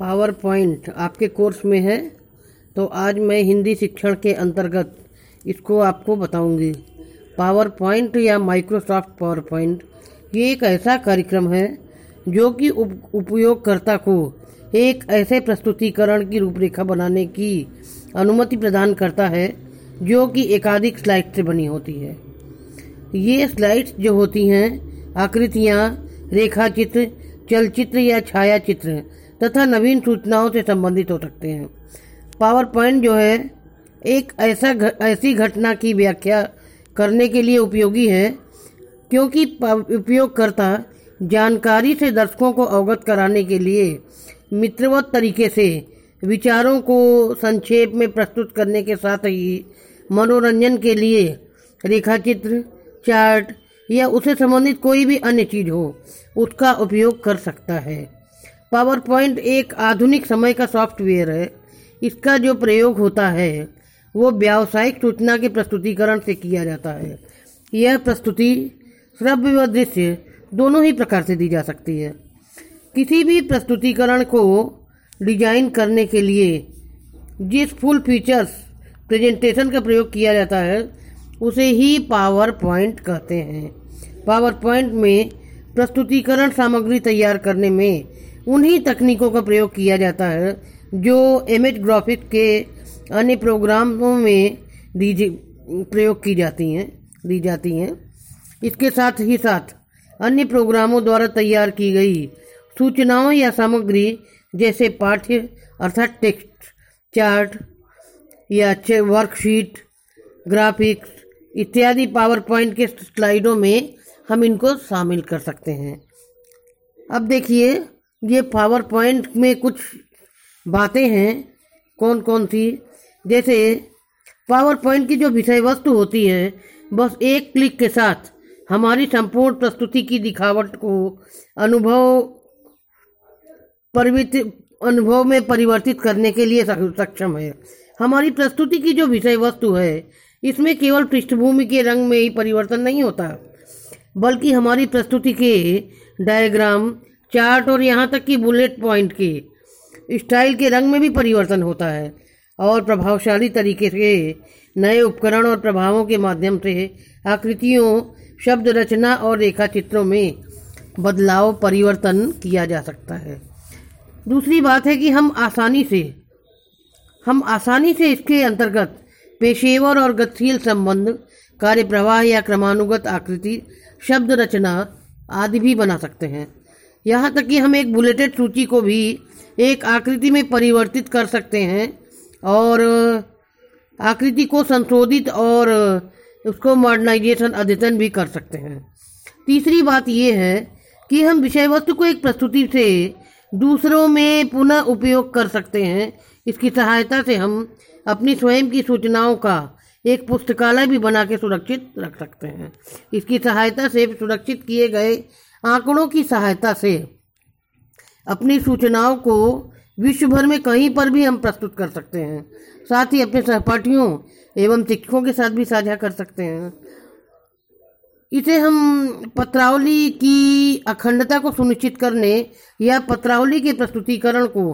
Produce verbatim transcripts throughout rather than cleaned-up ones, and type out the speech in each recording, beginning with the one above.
Power point आपके course में है, तो आज मैं हिंदी शिक्षण के अंतर्गत इसको आपको बताऊंगी। पावर पॉइंट या माइक्रोसॉफ्ट पावर पॉइंट ये एक ऐसा कार्यक्रम है जो कि उप, उपयोगकर्ता को एक ऐसे प्रस्तुतिकरण की रूपरेखा बनाने की अनुमति प्रदान करता है जो कि एकाधिक स्लाइड से बनी होती है। ये स्लाइड्स जो होती हैं आकृतियाँ, रेखाचित्र, चलचित्र या छायाचित्र तथा नवीन सूचनाओं से संबंधित हो सकते हैं। पावर पॉइंट जो है एक ऐसा ऐसी घटना की व्याख्या करने के लिए उपयोगी है क्योंकि उपयोगकर्ता जानकारी से दर्शकों को अवगत कराने के लिए मित्रवत तरीके से विचारों को संक्षेप में प्रस्तुत करने के साथ ही मनोरंजन के लिए रेखाचित्र, चार्ट या उससे संबंधित कोई भी अन्य चीज हो उसका उपयोग कर सकता है। पावर पॉइंट एक आधुनिक समय का सॉफ्टवेयर है। इसका जो प्रयोग होता है वो व्यावसायिक सूचना के प्रस्तुतिकरण से किया जाता है। यह प्रस्तुति श्रव्य व दृश्य दोनों ही प्रकार से दी जा सकती है। किसी भी प्रस्तुतिकरण को डिजाइन करने के लिए जिस फुल फीचर्स प्रेजेंटेशन का प्रयोग किया जाता है उसे ही पावर पॉइंट कहते हैं। पावर पॉइंट में प्रस्तुतिकरण सामग्री तैयार करने में उन्हीं तकनीकों का प्रयोग किया जाता है जो इमेज ग्राफिक्स के अन्य प्रोग्रामों में दी प्रयोग की जाती हैं दी जाती हैं इसके साथ ही साथ अन्य प्रोग्रामों द्वारा तैयार की गई सूचनाओं या सामग्री जैसे पाठ्य अर्थात टेक्स्ट, चार्ट या वर्कशीट, ग्राफिक्स इत्यादि पावर पॉइंट के स्लाइडों में हम इनको शामिल कर सकते हैं। अब देखिए ये पावर पॉइंट में कुछ बातें हैं कौन कौन सी, जैसे पावर पॉइंट की जो विषय वस्तु होती है बस एक क्लिक के साथ हमारी संपूर्ण प्रस्तुति की दिखावट को अनुभव परिवर्तित अनुभव में परिवर्तित करने के लिए सक्षम है। हमारी प्रस्तुति की जो विषय वस्तु है इसमें केवल पृष्ठभूमि के रंग में ही परिवर्तन नहीं होता बल्कि हमारी प्रस्तुति के डायग्राम, चार्ट और यहाँ तक कि बुलेट पॉइंट के स्टाइल के रंग में भी परिवर्तन होता है और प्रभावशाली तरीके से नए उपकरण और प्रभावों के माध्यम से आकृतियों, शब्द रचना और रेखा चित्रों में बदलाव परिवर्तन किया जा सकता है। दूसरी बात है कि हम आसानी से हम आसानी से इसके अंतर्गत पेशेवर और गतिशील संबंध, कार्य प्रवाह या क्रमानुगत आकृति, शब्द रचना आदि भी बना सकते हैं। यहाँ तक कि हम एक बुलेटेड सूची को भी एक आकृति में परिवर्तित कर सकते हैं और आकृति को संशोधित और उसको मॉडर्नाइजेशन अद्यतन भी कर सकते हैं। तीसरी बात यह है कि हम विषय वस्तु को एक प्रस्तुति से दूसरों में पुनः उपयोग कर सकते हैं। इसकी सहायता से हम अपनी स्वयं की सूचनाओं का एक पुस्तकालय भी बना के सुरक्षित रख सकते हैं। इसकी सहायता से सुरक्षित किए गए आंकड़ों की सहायता से अपनी सूचनाओं को विश्व भर में कहीं पर भी हम प्रस्तुत कर सकते हैं। साथ ही अपने सहपाठियों एवं शिक्षकों के साथ भी साझा कर सकते हैं। इसे हम पत्रावली की अखंडता को सुनिश्चित करने या पत्रावली के प्रस्तुतिकरण को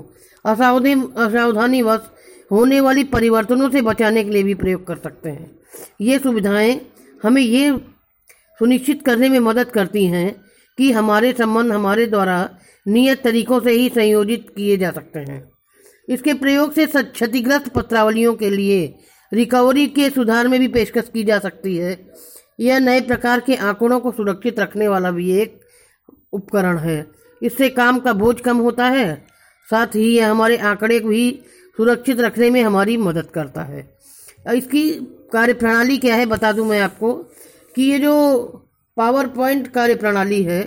असावधानीवश होने वाली परिवर्तनों से बचाने के लिए भी प्रयोग कर सकते हैं। ये सुविधाएं हमें ये सुनिश्चित करने में मदद करती हैं कि हमारे संबंध हमारे द्वारा नियत तरीकों से ही संयोजित किए जा सकते हैं। इसके प्रयोग से क्षतिग्रस्त पत्रावलियों के लिए रिकवरी के सुधार में भी पेशकश की जा सकती है। यह नए प्रकार के आंकड़ों को सुरक्षित रखने वाला भी एक उपकरण है। इससे काम का बोझ कम होता है, साथ ही यह हमारे आंकड़े को भी सुरक्षित रखने में हमारी मदद करता है। इसकी कार्यप्रणाली क्या है बता दूं मैं आपको कि ये जो पावर पॉइंट कार्यप्रणाली है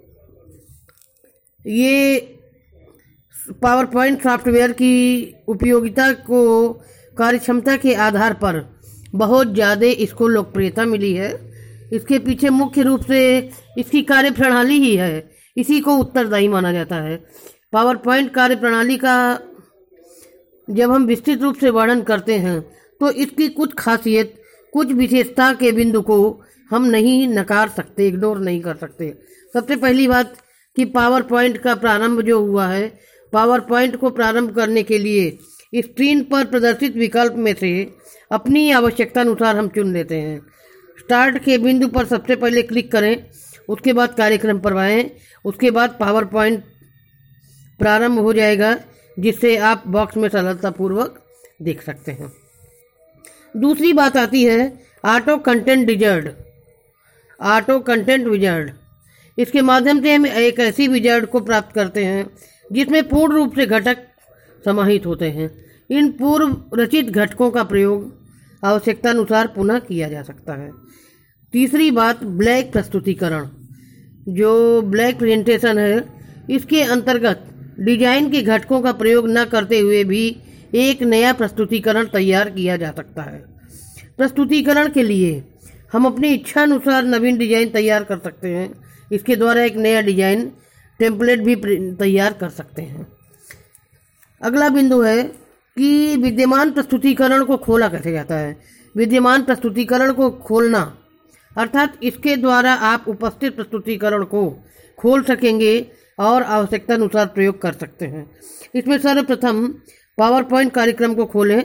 ये पावर पॉइंट सॉफ्टवेयर की उपयोगिता को कार्यक्षमता के आधार पर बहुत ज़्यादा इसको लोकप्रियता मिली है। इसके पीछे मुख्य रूप से इसकी कार्यप्रणाली ही है, इसी को उत्तरदायी माना जाता है। पावर पॉइंट कार्यप्रणाली का जब हम विस्तृत रूप से वर्णन करते हैं तो इसकी कुछ खासियत, कुछ विशेषता के बिंदु को हम नहीं नकार सकते, इग्नोर नहीं कर सकते। सबसे पहली बात कि पावर पॉइंट का प्रारंभ जो हुआ है पावर पॉइंट को प्रारंभ करने के लिए स्क्रीन पर प्रदर्शित विकल्प में से अपनी आवश्यकता अनुसार हम चुन लेते हैं। स्टार्ट के बिंदु पर सबसे पहले क्लिक करें, उसके बाद कार्यक्रम पर आएं, उसके बाद पावर पॉइंट प्रारंभ हो जाएगा, जिससे आप बॉक्स में सरलतापूर्वक देख सकते हैं। दूसरी बात आती है auto content wizard. Auto content wizard, इसके माध्यम से हम एक ऐसी विजार्ड को प्राप्त करते हैं जिसमें पूर्ण रूप से घटक समाहित होते हैं। इन पूर्व रचित घटकों का प्रयोग आवश्यकता अनुसार पुनः किया जा सकता है। तीसरी बात ब्लैक प्रस्तुतिकरण। जो ब्लैक प्रेजेंटेशन है, इसके अंतर्गत डिजाइन के घटकों का प्रयोग न करते हुए भी एक नया प्रस्तुतिकरण तैयार किया जा सकता है। प्रस्तुतिकरण के लिए हम अपनी इच्छा अनुसार नवीन डिजाइन तैयार कर सकते हैं। इसके द्वारा एक नया डिजाइन टेम्पलेट भी तैयार कर सकते हैं। अगला बिंदु है कि विद्यमान प्रस्तुतिकरण को खोला कैसे जाता है। विद्यमान प्रस्तुतिकरण को खोलना अर्थात इसके द्वारा आप उपस्थित प्रस्तुतिकरण को खोल सकेंगे और आवश्यकता अनुसार प्रयोग कर सकते हैं। इसमें सर्वप्रथम पावर पॉइंट कार्यक्रम को खोलें,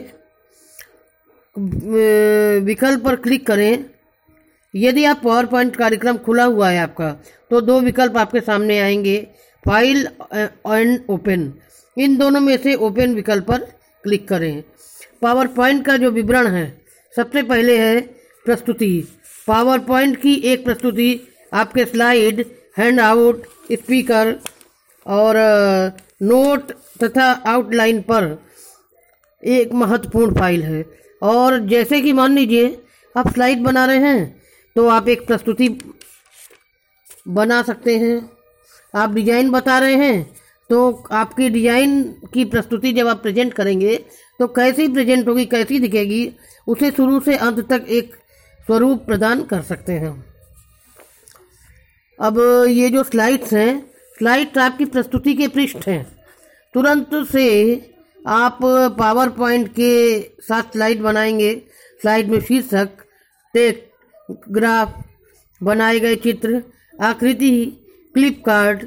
विकल्प पर क्लिक करें। यदि आप पावर पॉइंट कार्यक्रम खुला हुआ है आपका, तो दो विकल्प आपके सामने आएंगे, फाइल एंड ओपन। इन दोनों में से ओपन विकल्प पर क्लिक करें। पावर पॉइंट का जो विवरण है, सबसे पहले है प्रस्तुति। पावर पॉइंट की एक प्रस्तुति आपके स्लाइड, हैंड आउट, स्पीकर और नोट तथा आउटलाइन पर एक महत्वपूर्ण फाइल है। और जैसे कि मान लीजिए आप स्लाइड बना रहे हैं, तो आप एक प्रस्तुति बना सकते हैं। आप डिजाइन बता रहे हैं, तो आपकी डिजाइन की प्रस्तुति जब आप प्रेजेंट करेंगे तो कैसी प्रेजेंट होगी, कैसी दिखेगी, उसे शुरू से अंत तक एक स्वरूप प्रदान कर सकते हैं। अब ये जो स्लाइड्स हैं, स्लाइड्स आपकी प्रस्तुति के पृष्ठ हैं। तुरंत से आप पावर पॉइंट के साथ स्लाइड बनाएंगे। स्लाइड में शीर्षक, टेक्स्ट, ग्राफ, बनाए गए चित्र, आकृति, क्लिप कार्ड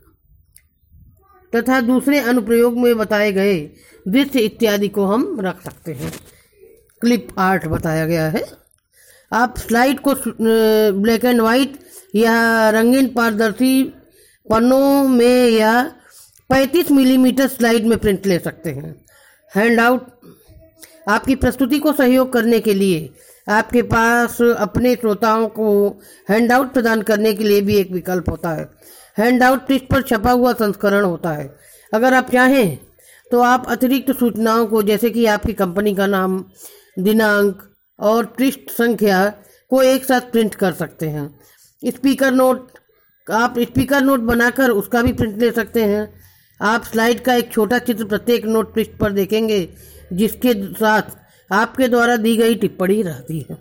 तथा दूसरे अनुप्रयोग में बताए गए दृश्य इत्यादि को हम रख सकते हैं। क्लिप आर्ट बताया गया है। आप स्लाइड को ब्लैक एंड वाइट या रंगीन पारदर्शी पन्नों में या पैंतीस मिलीमीटर स्लाइड में प्रिंट ले सकते हैं। हैंड आउट, आपकी प्रस्तुति को सहयोग करने के लिए आपके पास अपने श्रोताओं को हैंड आउट प्रदान करने के लिए भी एक विकल्प होता है। हैंड आउट पृष्ठ पर छपा हुआ संस्करण होता है। अगर आप चाहें तो आप अतिरिक्त सूचनाओं को, जैसे कि आपकी कंपनी का नाम, दिनांक और पृष्ठ संख्या को एक साथ प्रिंट कर सकते हैं। स्पीकर नोट, आप स्पीकर नोट बनाकर उसका भी प्रिंट ले सकते हैं। आप स्लाइड का एक छोटा चित्र प्रत्येक नोट पृष्ठ पर देखेंगे, जिसके साथ आपके द्वारा दी गई टिप्पणी रहती है।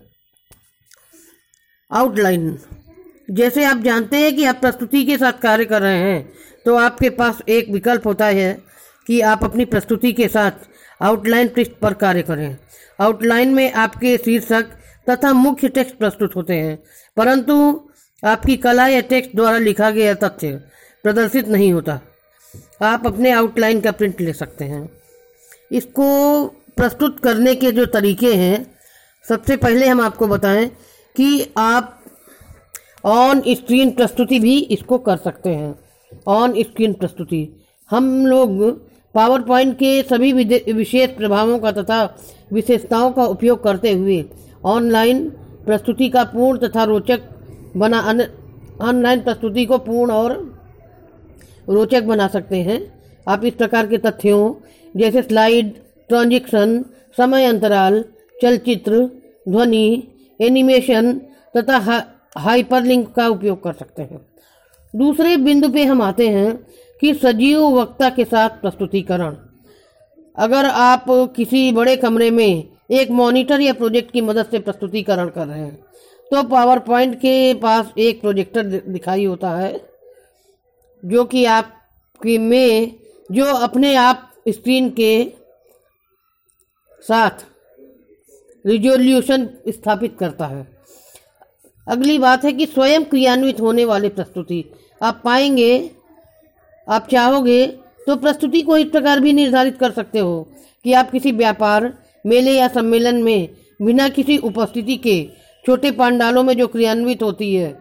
आउटलाइन, जैसे आप जानते हैं कि आप प्रस्तुति के साथ कार्य कर रहे हैं, तो आपके पास एक विकल्प होता है कि आप अपनी प्रस्तुति के साथ आउटलाइन पृष्ठ पर कार्य करें। आउटलाइन में आपके शीर्षक तथा मुख्य टेक्स्ट प्रस्तुत होते हैं, परंतु आपकी कला या टेक्स्ट द्वारा लिखा गया तथ्य प्रदर्शित नहीं होता। आप अपने आउटलाइन का प्रिंट ले सकते हैं। इसको प्रस्तुत करने के जो तरीके हैं, सबसे पहले हम आपको बताएं कि आप ऑन स्क्रीन प्रस्तुति भी इसको कर सकते हैं। ऑन स्क्रीन प्रस्तुति, हम लोग पावर पॉइंट के सभी विशेष प्रभावों का तथा विशेषताओं का उपयोग करते हुए ऑनलाइन प्रस्तुति का पूर्ण तथा रोचक बना ऑनलाइन प्रस्तुति को पूर्ण और रोचक बना सकते हैं। आप इस प्रकार के तथ्यों जैसे स्लाइड, ट्रांजिशन, समय अंतराल, चलचित्र, ध्वनि, एनिमेशन तथा हा, हाइपरलिंक का उपयोग कर सकते हैं। दूसरे बिंदु पे हम आते हैं कि सजीव वक्ता के साथ प्रस्तुतिकरण। अगर आप किसी बड़े कमरे में एक मॉनिटर या प्रोजेक्ट की मदद से प्रस्तुतिकरण कर रहे हैं, तो पावर पॉइंट के पास एक प्रोजेक्टर दिखाई होता है, जो कि आपके में जो अपने आप स्क्रीन के साथ रिजोल्यूशन स्थापित करता है। अगली बात है कि स्वयं क्रियान्वित होने वाली प्रस्तुति। आप पाएंगे, आप चाहोगे तो प्रस्तुति को इस प्रकार भी निर्धारित कर सकते हो कि आप किसी व्यापार, मेले या सम्मेलन में बिना किसी उपस्थिति के छोटे पांडालों में जो क्रियान्वित होती है,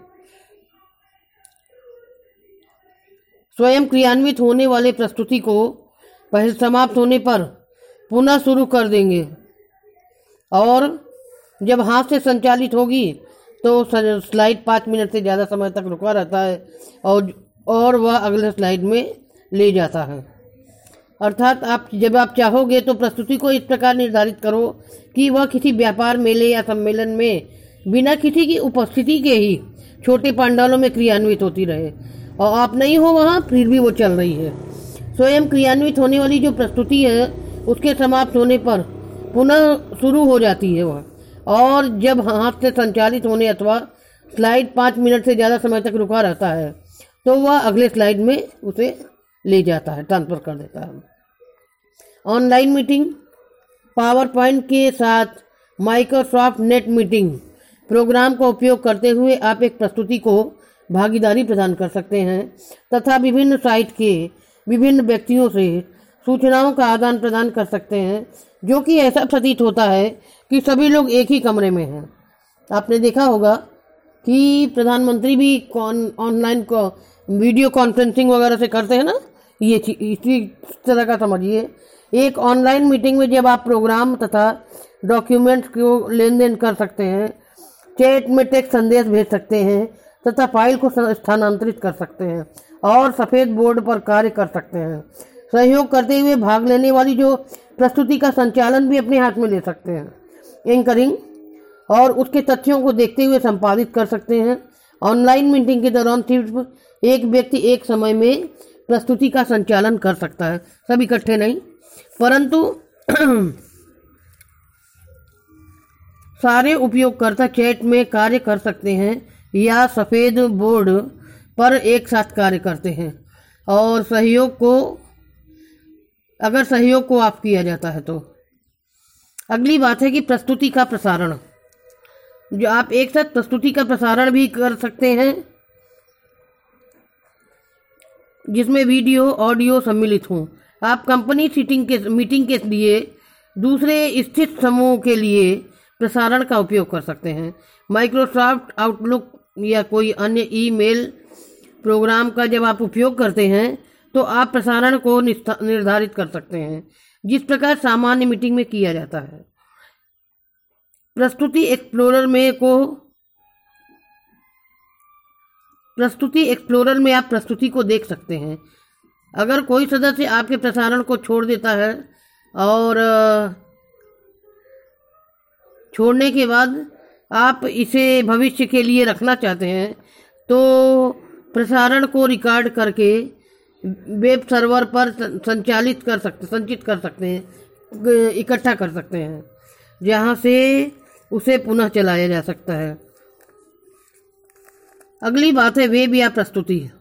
स्वयं क्रियान्वित होने वाले प्रस्तुति को पहले समाप्त होने पर पुनः शुरू कर देंगे और जब हाथ से संचालित होगी तो स्लाइड पाँच मिनट से ज़्यादा समय तक रुका रहता है और और वह अगले स्लाइड में ले जाता है। अर्थात आप जब आप चाहोगे तो प्रस्तुति को इस प्रकार निर्धारित करो कि वह किसी व्यापार, मेले या सम्मेलन में बिना किसी की उपस्थिति के ही छोटे पांडालों में क्रियान्वित होती रहे और आप नहीं हो वहाँ, फिर भी वो चल रही है। स्वयं क्रियान्वित होने वाली जो प्रस्तुति है उसके समाप्त होने पर पुनः शुरू हो जाती है वह, और जब हाथ से संचालित होने अथवा स्लाइड पाँच मिनट से ज़्यादा समय तक रुका रहता है तो वह अगले स्लाइड में उसे ले जाता है, ट्रांसफर कर देता है। ऑनलाइन मीटिंग, पावर पॉइंट के साथ माइक्रोसॉफ्ट नेट मीटिंग प्रोग्राम का उपयोग करते हुए आप एक प्रस्तुति को भागीदारी प्रदान कर सकते हैं तथा विभिन्न साइट के विभिन्न व्यक्तियों से सूचनाओं का आदान प्रदान कर सकते हैं, जो कि ऐसा प्रतीत होता है कि सभी लोग एक ही कमरे में हैं। आपने देखा होगा कि प्रधानमंत्री भी ऑनलाइन को वीडियो कॉन्फ्रेंसिंग वगैरह से करते हैं ना, ये इसी तरह का समझिए। एक ऑनलाइन मीटिंग में जब आप प्रोग्राम तथा डॉक्यूमेंट्स को लेन देन कर सकते हैं, चैट में टेक्स्ट संदेश भेज सकते हैं तथा फाइल को स्थानांतरित कर सकते हैं और सफ़ेद बोर्ड पर कार्य कर सकते हैं। सहयोग करते हुए भाग लेने वाली जो प्रस्तुति का संचालन भी अपने हाथ में ले सकते हैं। एंकरिंग और उसके तथ्यों को देखते हुए संपादित कर सकते हैं। ऑनलाइन मीटिंग के दौरान सिर्फ एक व्यक्ति एक समय में प्रस्तुति का संचालन कर सकता है, सब इकट्ठे नहीं, परंतु सारे उपयोगकर्ता चैट में कार्य कर सकते हैं या सफ़ेद बोर्ड पर एक साथ कार्य करते हैं। और सहयोग को अगर सहयोग को आप किया जाता है तो अगली बात है कि प्रस्तुति का प्रसारण, जो आप एक साथ प्रस्तुति का प्रसारण भी कर सकते हैं जिसमें वीडियो ऑडियो सम्मिलित हों। आप कंपनी सीटिंग के मीटिंग के लिए दूसरे स्थित समूह के लिए प्रसारण का उपयोग कर सकते हैं। माइक्रोसॉफ्ट आउटलुक या कोई अन्य ईमेल प्रोग्राम का जब आप उपयोग करते हैं तो आप प्रसारण को निर्धारित कर सकते हैं जिस प्रकार सामान्य मीटिंग में किया जाता है। प्रस्तुति एक्सप्लोरर में को प्रस्तुति एक्सप्लोरर में आप प्रस्तुति को देख सकते हैं। अगर कोई सदस्य आपके प्रसारण को छोड़ देता है और छोड़ने के बाद आप इसे भविष्य के लिए रखना चाहते हैं तो प्रसारण को रिकॉर्ड करके वेब सर्वर पर संचालित कर सकते संचित कर सकते हैं, इकट्ठा कर सकते हैं, जहां से उसे पुनः चलाया जा सकता है। अगली बात है वेब या प्रस्तुति।